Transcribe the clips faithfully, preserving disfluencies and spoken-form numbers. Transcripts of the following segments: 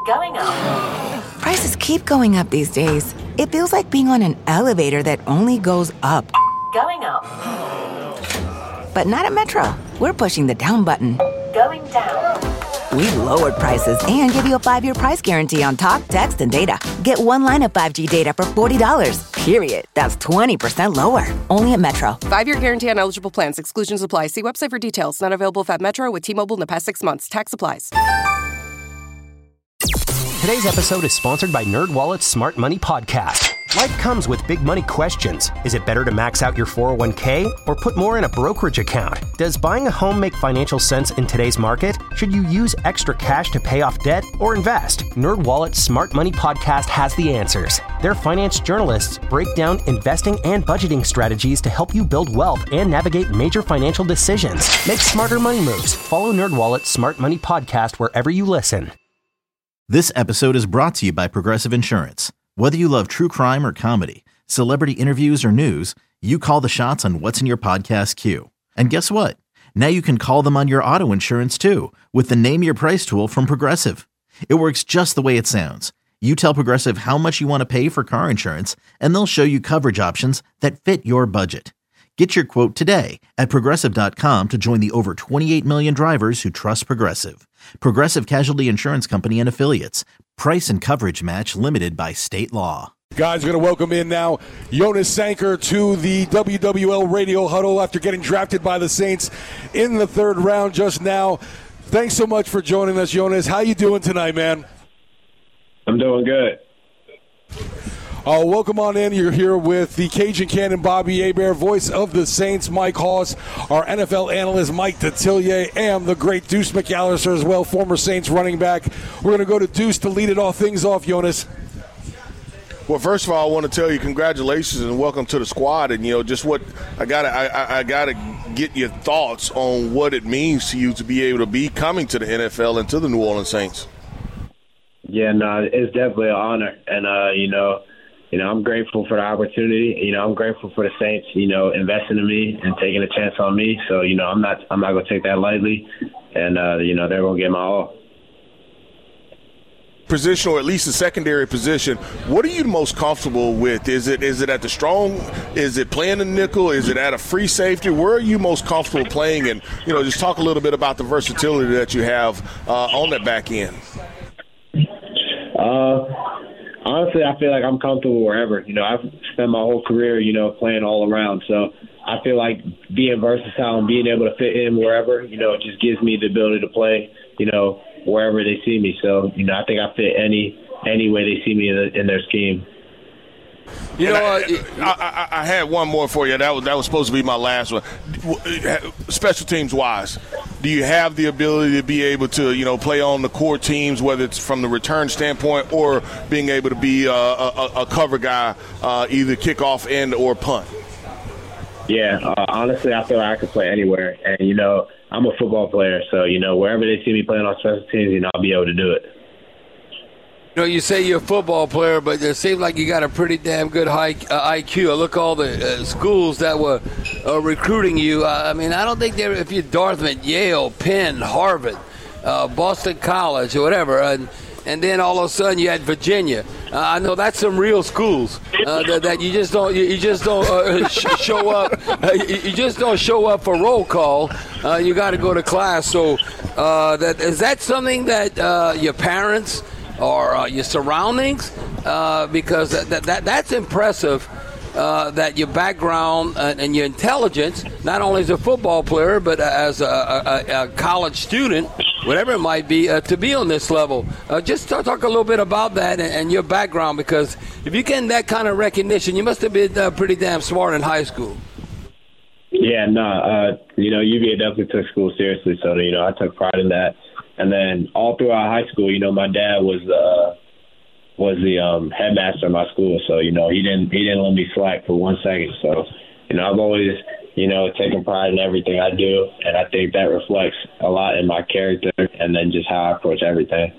Going up. Prices keep going up these days. It feels like being on an elevator that only goes up. Going up. But not at Metro. We're pushing the down button. Going down. We've lowered prices and give you a five-year price guarantee on talk, text, and data. Get one line of five G data for forty dollars. Period. That's twenty percent lower. Only at Metro. Five-year guarantee on eligible plans. Exclusions apply. See website for details. Not available at Metro with T-Mobile in the past six months. Tax applies. Today's episode is sponsored by NerdWallet's Smart Money Podcast. Life comes with big money questions. Is it better to max out your four oh one k or put more in a brokerage account? Does buying a home make financial sense in today's market? Should you use extra cash to pay off debt or invest? NerdWallet's Smart Money Podcast has the answers. Their finance journalists break down investing and budgeting strategies to help you build wealth and navigate major financial decisions. Make smarter money moves. Follow NerdWallet's Smart Money Podcast wherever you listen. This episode is brought to you by Progressive Insurance. Whether you love true crime or comedy, celebrity interviews or news, you call the shots on what's in your podcast queue. And guess what? Now you can call them on your auto insurance too with the Name Your Price tool from Progressive. It works just the way it sounds. You tell Progressive how much you want to pay for car insurance, and they'll show you coverage options that fit your budget. Get your quote today at Progressive dot com to join the over twenty-eight million drivers who trust Progressive. Progressive Casualty Insurance Company and Affiliates. Price and coverage match limited by state law. Guys, going to welcome in now Jonas Sanker to the W W L Radio Huddle after getting drafted by the Saints in the third round just now. Thanks so much for joining us, Jonas. How you doing tonight, man? I'm doing good. Uh, welcome on in. You're here with the Cajun Cannon, Bobby Hebert, voice of the Saints, Mike Hoss, our N F L analyst, Mike Detillier, and the great Deuce McAllister as well, former Saints running back. We're going to go to Deuce to lead it all things off, Jonas. Well, first of all, I want to tell you congratulations and welcome to the squad. And, you know, just what I got to I, I got to get your thoughts on what it means to you to be able to be coming to the N F L and to the New Orleans Saints. Yeah, no, it's definitely an honor. And, uh, you know, You know, I'm grateful for the opportunity. You know, I'm grateful for the Saints, you know, investing in me and taking a chance on me. So, you know, I'm not I'm not going to take that lightly. And, uh, you know, they're going to get my all. Position, or at least a secondary position, what are you most comfortable with? Is it is it at the strong? Is it playing the nickel? Is it at a free safety? Where are you most comfortable playing? And, you know, just talk a little bit about the versatility that you have uh, on that back end. Uh Honestly, I feel like I'm comfortable wherever. You know, I've spent my whole career, you know, playing all around. So I feel like being versatile and being able to fit in wherever, you know, it just gives me the ability to play, you know, wherever they see me. So, you know, I think I fit any any way they see me in, the, in their scheme. You know, I, I, I, I had one more for you. That was that was supposed to be my last one. Special teams wise, do you have the ability to be able to, you know, play on the core teams, whether it's from the return standpoint or being able to be a, a, a cover guy, uh, either kickoff and or punt? Yeah, uh, honestly, I feel like I could play anywhere. And, you know, I'm a football player, so, you know, wherever they see me playing on special teams, you know, I'll be able to do it. You know, you say you're a football player, but it seems like you got a pretty damn good high, uh, I Q. I look all the uh, schools that were uh, recruiting you. Uh, I mean, I don't think they're, if you're Dartmouth, Yale, Penn, Harvard, uh, Boston College, or whatever, and, and then all of a sudden you had Virginia. Uh, I know that's some real schools uh, that, that you just don't, you, you just don't uh, sh- show up. Uh, you, you just don't show up for roll call. Uh, you got to go to class. So, uh, that is that something that uh, your parents or uh, your surroundings, uh, because that, that that's impressive, uh, that your background and, and your intelligence, not only as a football player, but as a, a, a college student, whatever it might be, uh, to be on this level. Uh, just talk, talk a little bit about that and, and your background, because if you get that kind of recognition, you must have been uh, pretty damn smart in high school. Yeah, no, uh, you know, U V A definitely took school seriously, so, you know, I took pride in that. And then all throughout high school, you know, my dad was uh, was the um, headmaster of my school, so you know he didn't he didn't let me slack for one second. So, you know, I've always you know taken pride in everything I do, and I think that reflects a lot in my character and then just how I approach everything.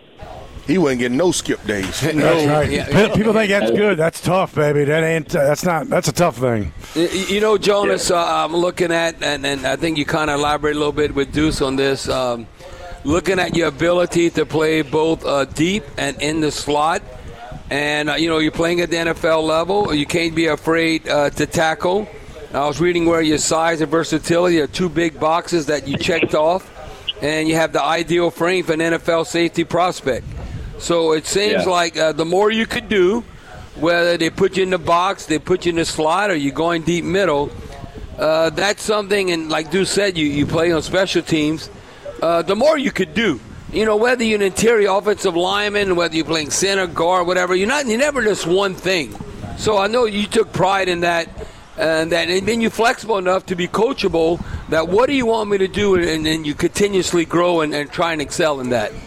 He wasn't getting no skip days. That's right. Yeah. People think that's good. That's tough, baby. That ain't. Uh, that's not. That's a tough thing. You know, Jonas, uh, I'm looking at, and, and I think you kind of elaborate a little bit with Deuce on this. Um, looking at your ability to play both uh, deep and in the slot. And, uh, you know, you're playing at the N F L level. You can't be afraid uh, to tackle. I was reading where your size and versatility are two big boxes that you checked off. And you have the ideal frame for an N F L safety prospect. So it seems yeah. like uh, the more you could do, whether they put you in the box, they put you in the slot, or you're going deep middle, uh, that's something, and like Deuce said, you, you play on special teams, uh, the more you could do. You know, whether you're an interior offensive lineman, whether you're playing center, guard, whatever, you're not you're never just one thing. So I know you took pride in that, and that, and then you're flexible enough to be coachable. That what do you want me to do, and then you continuously grow and, and try and excel in that.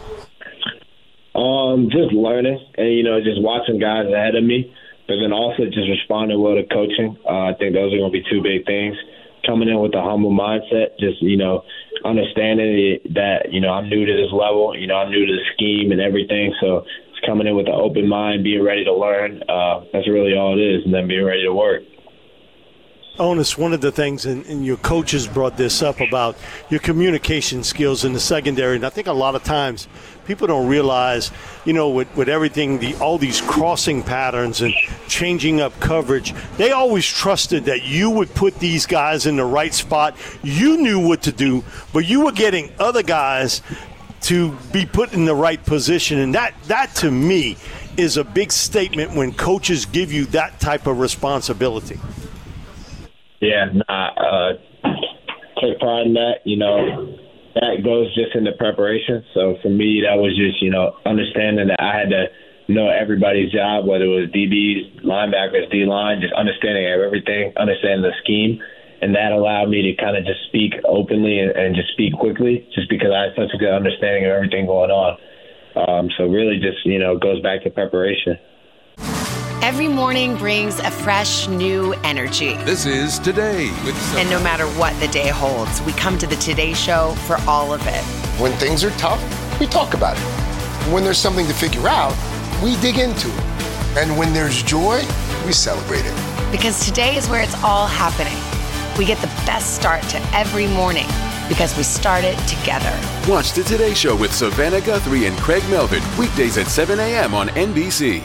Um, just learning, and you know, just watching guys ahead of me, but then also just responding well to coaching. Uh, I think those are going to be two big things. Coming in with a humble mindset, just, you know, understanding that, you know, I'm new to this level, you know, I'm new to the scheme and everything. So it's coming in with an open mind, being ready to learn. Uh, that's really all it is, and then being ready to work. Onus, one of the things, and, and your coaches brought this up about your communication skills in the secondary, and I think a lot of times people don't realize, you know, with, with everything, the all these crossing patterns and changing up coverage, they always trusted that you would put these guys in the right spot. You knew what to do, but you were getting other guys to be put in the right position, and that, that to me is a big statement when coaches give you that type of responsibility. Yeah, nah, uh, take pride in that. You know, that goes just into preparation. So for me, that was just, you know, understanding that I had to know everybody's job, whether it was D Bs, linebackers, D-line, just understanding everything, understanding the scheme. And that allowed me to kind of just speak openly and, and just speak quickly, just because I had such a good understanding of everything going on. Um, so really just, you know, goes back to preparation. Every morning brings a fresh, new energy. This is Today with Sophie. And no matter what the day holds, we come to the Today Show for all of it. When things are tough, we talk about it. When there's something to figure out, we dig into it. And when there's joy, we celebrate it. Because today is where it's all happening. We get the best start to every morning because we start it together. Watch the Today Show with Savannah Guthrie and Craig Melvin, weekdays at seven a.m. on N B C.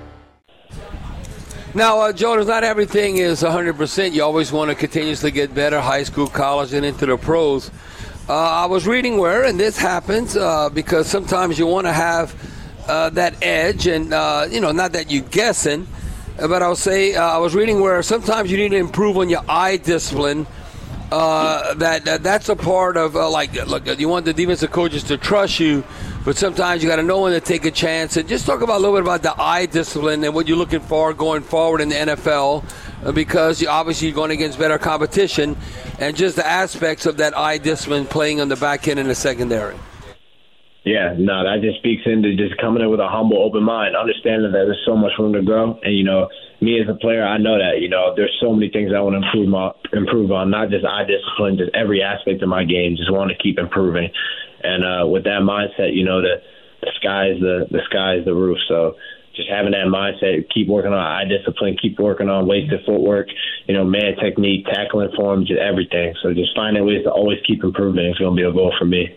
Now, uh, Jonas, not everything is one hundred percent. You always want to continuously get better, high school, college, and into the pros. Uh, I was reading where, and this happens uh, because sometimes you want to have uh, that edge, and, uh, you know, not that you're guessing, but I'll say uh, I was reading where sometimes you need to improve on your eye discipline. Uh, that, that That's a part of, uh, like, look, you want the defensive coaches to trust you, but sometimes you got to know when to take a chance. And just talk about a little bit about the eye discipline and what you're looking for going forward in the N F L, uh, because you, obviously you're going against better competition, and just the aspects of that eye discipline playing on the back end and the secondary. Yeah, no, that just speaks into just coming in with a humble, open mind, understanding that there's so much room to grow. And, you know, me as a player, I know that, you know, there's so many things I want to improve on, improve on, not just eye discipline, just every aspect of my game, just want to keep improving. And uh, with that mindset, you know, the, the sky's the, the sky's the roof. So just having that mindset, keep working on eye discipline, keep working on wasted footwork, you know, man technique, tackling form, just everything. So just finding ways to always keep improving is going to be a goal for me.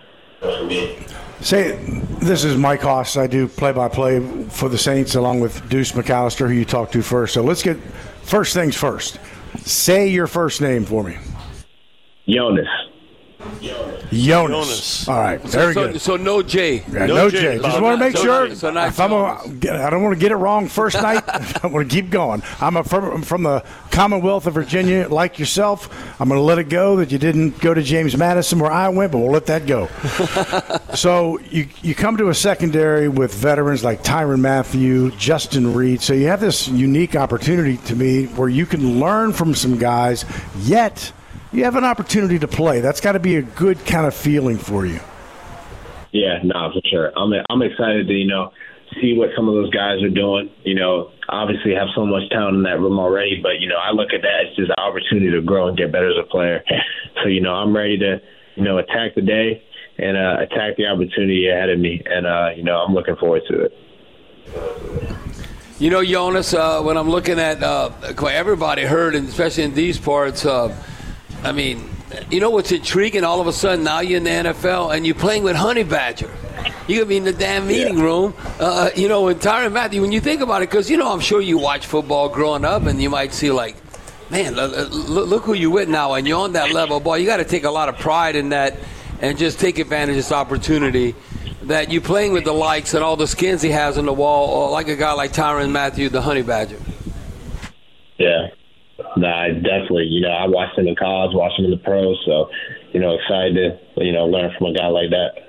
Say, this is Mike Hoss. I do play-by-play for the Saints along with Deuce McAllister, who you talked to first. So let's get first things first. Say your first name for me. Jonas. Jonas. Jonas. All right, very so, good. So no J. Yeah, no, no J. J. Just want to make so sure. Not, so not if I'm a, I don't want to get it wrong first night. I want to keep going. I'm a, from, from the Commonwealth of Virginia, like yourself. I'm going to let it go that you didn't go to James Madison where I went, but we'll let that go. So you you come to a secondary with veterans like Tyrann Mathieu, Justin Reed. So you have this unique opportunity to me where you can learn from some guys, yet you have an opportunity to play. That's got to be a good kind of feeling for you. Yeah, no, nah, for sure. I'm I'm excited to, you know, see what some of those guys are doing. You know, obviously have so much talent in that room already, but, you know, I look at that as just an opportunity to grow and get better as a player. So, you know, I'm ready to, you know, attack the day and uh, attack the opportunity ahead of me. And, uh, you know, I'm looking forward to it. You know, Jonas, uh, when I'm looking at uh, everybody heard, and especially in these parts, uh, I mean, you know what's intriguing? All of a sudden, now you're in the N F L and you're playing with Honey Badger. You're going to be in the damn meeting yeah. room, uh, you know, with Tyrann Mathieu. When you think about it, because, you know, I'm sure you watch football growing up and you might see, like, man, look, look who you're with now, and you're on that level. Boy, you got to take a lot of pride in that and just take advantage of this opportunity that you're playing with the likes and all the skins he has on the wall, or like a guy like Tyrann Mathieu, the Honey Badger. Yeah. Nah, definitely. You know, I watched him in college, watched him in the pros, so, you know, excited to, you know, learn from a guy like that.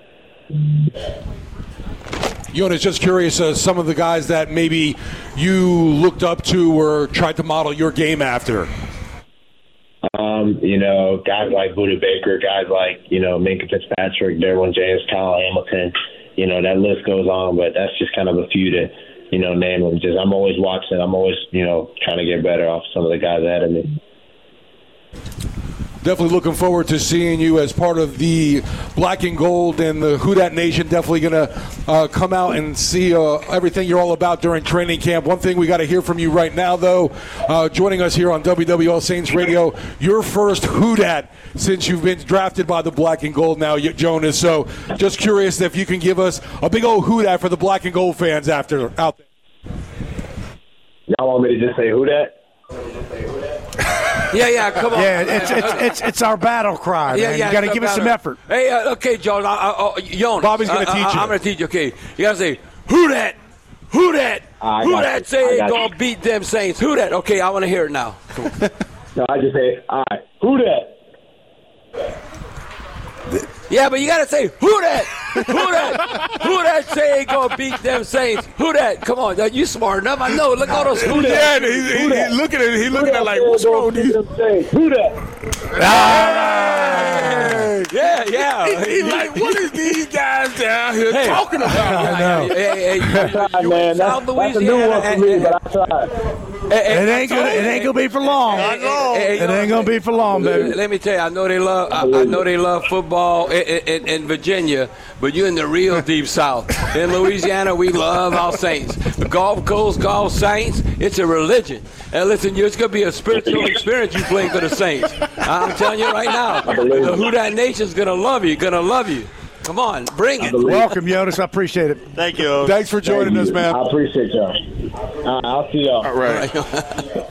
Jonas, just curious, uh, some of the guys that maybe you looked up to or tried to model your game after. Um, you know, guys like Budda Baker, guys like, you know, Minkah Fitzpatrick, Derwin James, Kyle Hamilton. You know, that list goes on, but that's just kind of a few to, you know, name them. Just I'm always watching. I'm always, you know, trying to get better off some of the guys ahead of me. Definitely looking forward to seeing you as part of the Black and Gold and the Who Dat Nation. Definitely going to uh, come out and see uh, everything you're all about during training camp. One thing we got to hear from you right now, though, uh, joining us here on W W L Saints Radio, your first Who Dat since you've been drafted by the Black and Gold now, Jonas. So just curious if you can give us a big old Who Dat for the Black and Gold fans after out there. Y'all want me to just say Who Dat? Yeah, yeah, come on. Yeah, it's it's it's, it's our battle cry, yeah, man. Yeah, you got to give us some effort. Hey, uh, okay, Jones. I, I, uh, Jonas. Bobby's going to uh, teach I, you. I'm going to teach you. Okay, you got to say, who that? Who that? I who that you. say going to beat them Saints? Who that? Okay, I want to hear it now. No, I just say, all right, who that? Yeah, but you got to say, who that? Who that? Who that say ain't going to beat them Saints? Who that? Come on, you smart enough. I know. Look at all those who that. Yeah, he, he, he looking at he looking at like, what's wrong with you? Who that? Ah, yeah, yeah. He, he like, what is these guys down here hey, talking about? I know. Hey, hey, you, you, you man, South that's, Louisiana. that's a new one for me, but I tried. It ain't gonna it ain't gonna be for long. I know. It ain't gonna be for long, baby. Let me tell you, I know they love I, I know they love football in, in, in Virginia, but you're in the real deep South. In Louisiana, we love our Saints. The Gulf Coast Golf Saints, it's a religion. And listen, it's gonna be a spiritual experience you playing for the Saints. I'm telling you right now, the Who Dat Nation's gonna love you, gonna love you. Come on, bring it. Welcome, Jonas. I appreciate it. Thank you. Thanks for joining Thank us, you. man. I appreciate y'all. All right, I'll see y'all. All right.